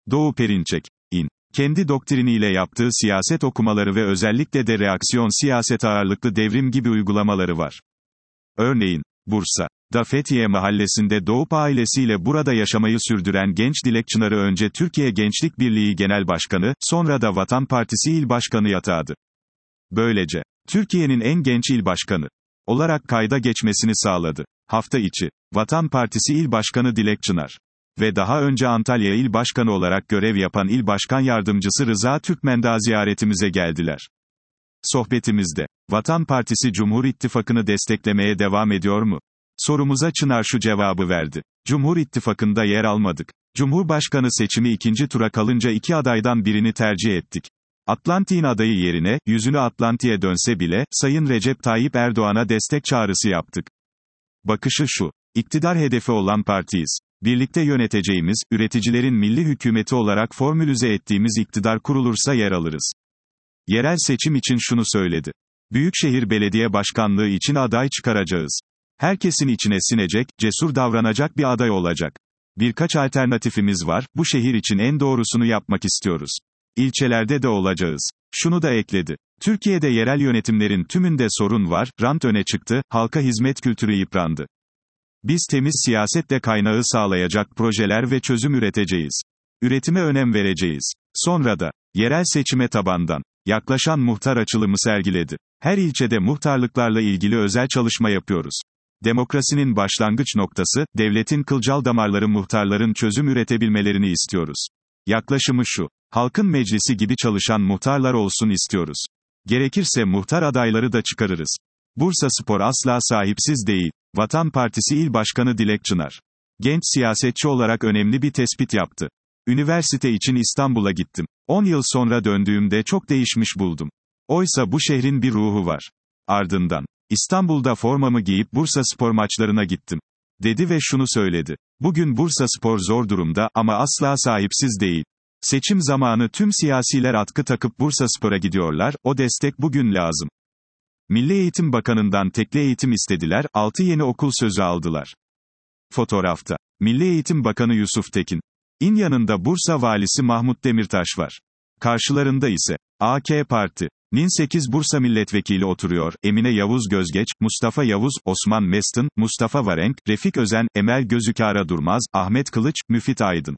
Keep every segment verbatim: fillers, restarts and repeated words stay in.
Doğu Perinçek, İN. Kendi doktriniyle yaptığı siyaset okumaları ve özellikle de reaksiyon siyaset ağırlıklı devrim gibi uygulamaları var. Örneğin, Bursa'da Fethiye Mahallesi'nde doğup ailesiyle burada yaşamayı sürdüren genç Dilek Çınar'ı önce Türkiye Gençlik Birliği Genel Başkanı, sonra da Vatan Partisi İl Başkanı yatadı. Böylece, Türkiye'nin en genç il başkanı olarak kayda geçmesini sağladı. Hafta içi, Vatan Partisi İl Başkanı Dilek Çınar ve daha önce Antalya İl Başkanı olarak görev yapan İl Başkan Yardımcısı Rıza Türkmendağ ziyaretimize geldiler. Sohbetimizde, Vatan Partisi Cumhur İttifakı'nı desteklemeye devam ediyor mu? Sorumuza Çınar şu cevabı verdi. Cumhur İttifakı'nda yer almadık. Cumhurbaşkanı seçimi ikinci tura kalınca iki adaydan birini tercih ettik. Atlantik'in adayı yerine, yüzünü Atlantik'e dönse bile, Sayın Recep Tayyip Erdoğan'a destek çağrısı yaptık. Bakışı şu: İktidar hedefi olan partiyiz. Birlikte yöneteceğimiz, üreticilerin milli hükümeti olarak formülize ettiğimiz iktidar kurulursa yer alırız. Yerel seçim için şunu söyledi. Büyükşehir Belediye Başkanlığı için aday çıkaracağız. Herkesin içine sinecek, cesur davranacak bir aday olacak. Birkaç alternatifimiz var, bu şehir için en doğrusunu yapmak istiyoruz. İlçelerde de olacağız. Şunu da ekledi. Türkiye'de yerel yönetimlerin tümünde sorun var, rant öne çıktı, halka hizmet kültürü yıprandı. Biz temiz siyasetle kaynağı sağlayacak projeler ve çözüm üreteceğiz. Üretime önem vereceğiz. Sonra da, yerel seçime tabandan yaklaşan muhtar açılımı sergiledi. Her ilçede muhtarlıklarla ilgili özel çalışma yapıyoruz. Demokrasinin başlangıç noktası, devletin kılcal damarları muhtarların çözüm üretebilmelerini istiyoruz. Yaklaşımı şu: halkın meclisi gibi çalışan muhtarlar olsun istiyoruz. Gerekirse muhtar adayları da çıkarırız. Bursaspor asla sahipsiz değil. Vatan Partisi İl Başkanı Dilek Çınar, genç siyasetçi olarak önemli bir tespit yaptı. Üniversite için İstanbul'a gittim. on yıl sonra döndüğümde çok değişmiş buldum. Oysa bu şehrin bir ruhu var. Ardından, İstanbul'da formamı giyip Bursaspor maçlarına gittim, dedi ve şunu söyledi. Bugün Bursaspor zor durumda, ama asla sahipsiz değil. Seçim zamanı tüm siyasiler atkı takıp Bursaspor'a gidiyorlar, o destek bugün lazım. Milli Eğitim Bakanı'ndan tekli eğitim istediler, altı yeni okul sözü aldılar. Fotoğrafta, Milli Eğitim Bakanı Yusuf Tekin. İn yanında Bursa Valisi Mahmut Demirtaş var. Karşılarında ise, A K Parti'nin sekiz Bursa milletvekili oturuyor: Emine Yavuz Gözgeç, Mustafa Yavuz, Osman Mestin, Mustafa Varenk, Refik Özen, Emel Gözükara Durmaz, Ahmet Kılıç, Müfit Aydın.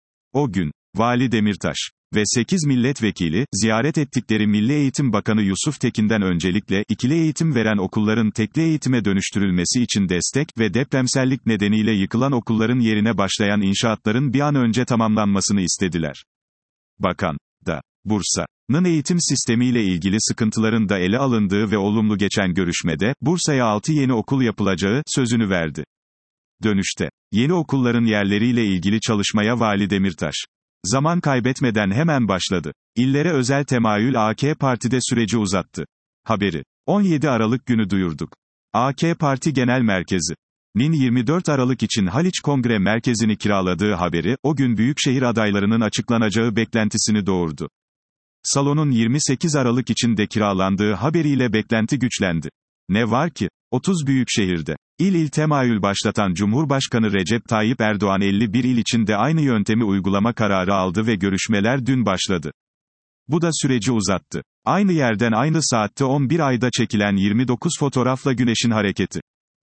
O gün, Vali Demirtaş ve sekiz milletvekili, ziyaret ettikleri Milli Eğitim Bakanı Yusuf Tekin'den öncelikle, ikili eğitim veren okulların tekli eğitime dönüştürülmesi için destek ve depremsellik nedeniyle yıkılan okulların yerine başlayan inşaatların bir an önce tamamlanmasını istediler. Bakan da, Bursa'nın eğitim sistemiyle ilgili sıkıntıların da ele alındığı ve olumlu geçen görüşmede, Bursa'ya altı yeni okul yapılacağı sözünü verdi. Dönüşte, yeni okulların yerleriyle ilgili çalışmaya Vali Demirtaş, zaman kaybetmeden hemen başladı. İllere özel temayül A K Parti'de süreci uzattı. Haberi, on yedi Aralık günü duyurduk. A K Parti Genel Merkezi'nin yirmi dört Aralık için Haliç Kongre Merkezi'ni kiraladığı haberi, o gün büyükşehir adaylarının açıklanacağı beklentisini doğurdu. Salonun yirmi sekiz Aralık için de kiralandığı haberiyle beklenti güçlendi. Ne var ki, otuz büyük şehirde İl il temayül başlatan Cumhurbaşkanı Recep Tayyip Erdoğan elli bir il içinde aynı yöntemi uygulama kararı aldı ve görüşmeler dün başladı. Bu da süreci uzattı. Aynı yerden aynı saatte on bir ayda çekilen yirmi dokuz fotoğrafla Güneşin hareketi.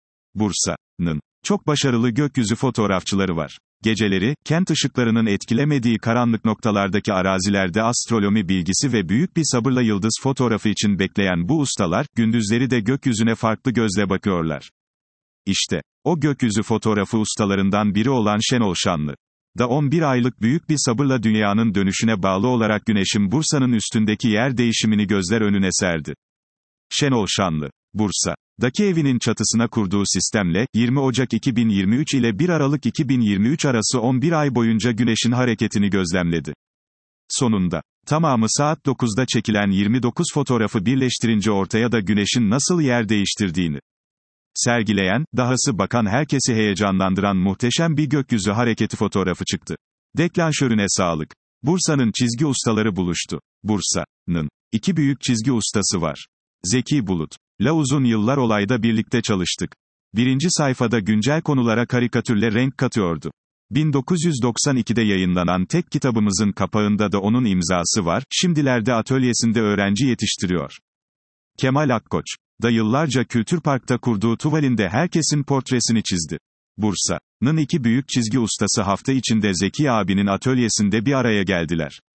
Bursa'nın çok başarılı gökyüzü fotoğrafçıları var. Geceleri, kent ışıklarının etkilemediği karanlık noktalardaki arazilerde astronomi bilgisi ve büyük bir sabırla yıldız fotoğrafı için bekleyen bu ustalar, gündüzleri de gökyüzüne farklı gözle bakıyorlar. İşte, o gökyüzü fotoğrafı ustalarından biri olan Şenol Şanlı da on bir aylık büyük bir sabırla dünyanın dönüşüne bağlı olarak Güneş'in Bursa'nın üstündeki yer değişimini gözler önüne serdi. Şenol Şanlı, Bursa'daki evinin çatısına kurduğu sistemle, yirmi Ocak iki bin yirmi üç ile bir Aralık iki bin yirmi üç arası on bir ay boyunca Güneş'in hareketini gözlemledi. Sonunda, tamamı saat dokuzda çekilen yirmi dokuz fotoğrafı birleştirince ortaya da Güneş'in nasıl yer değiştirdiğini sergileyen, dahası bakan herkesi heyecanlandıran muhteşem bir gökyüzü hareketi fotoğrafı çıktı. Deklanşörüne sağlık. Bursa'nın çizgi ustaları buluştu. Bursa'nın iki büyük çizgi ustası var. Zeki Bulut'la uzun yıllar olayda birlikte çalıştık. Birinci sayfada güncel konulara karikatürle renk katıyordu. bin dokuz yüz doksan ikide yayınlanan tek kitabımızın kapağında da onun imzası var, şimdilerde atölyesinde öğrenci yetiştiriyor. Kemal Akkoç, da yıllarca Kültür Park'ta kurduğu tuvalinde herkesin portresini çizdi. Bursa'nın iki büyük çizgi ustası hafta içinde Zeki abinin atölyesinde bir araya geldiler.